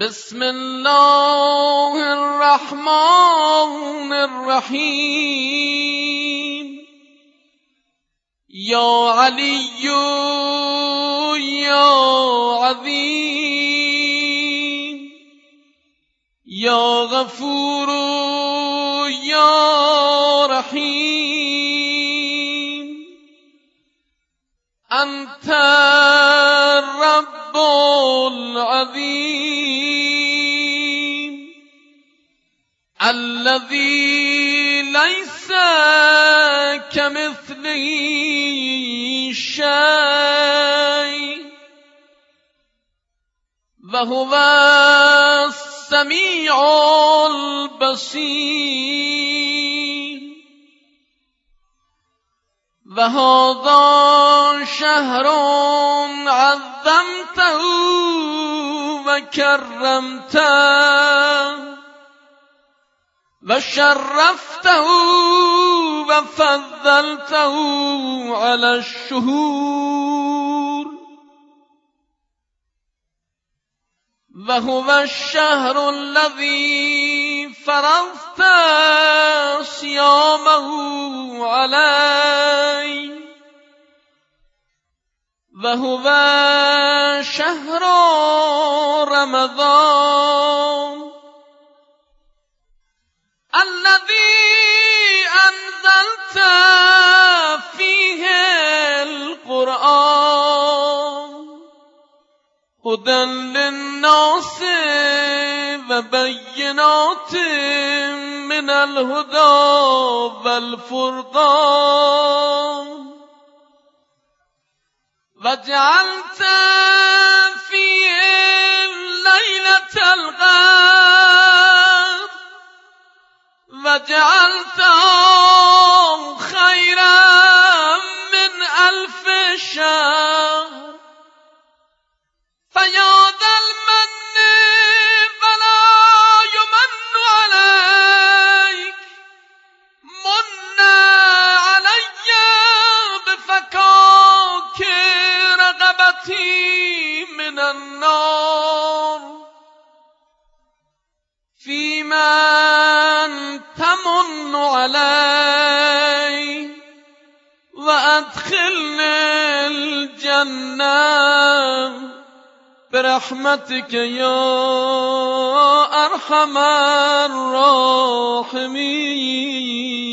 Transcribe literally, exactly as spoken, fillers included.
بسم الله الرحمن الرحیم. یا علی یا عظیم، یا غفور یا رحیم، انت الرب العظیم الذي ليس كمثله شيء وهو السميع البصير. وهذا شهر عظمته وكرمته وشرفته وفضلته على الشهور. وهو الشهر الذي فرضت صيامه علي. وهو شهر رمضان الذي أنزلت فيه القرآن هدى للناس وبينات من الهدى والفرقان. وجعلت فيه ليلة القدر وجعلته خيرا من ألف شهر. فيا ذا المن فلا يمن عليك، من علي بفكاك رغبتي من النار. في من تمن علي وأدخلني الجنة برحمتك يا أرحم الراحمين.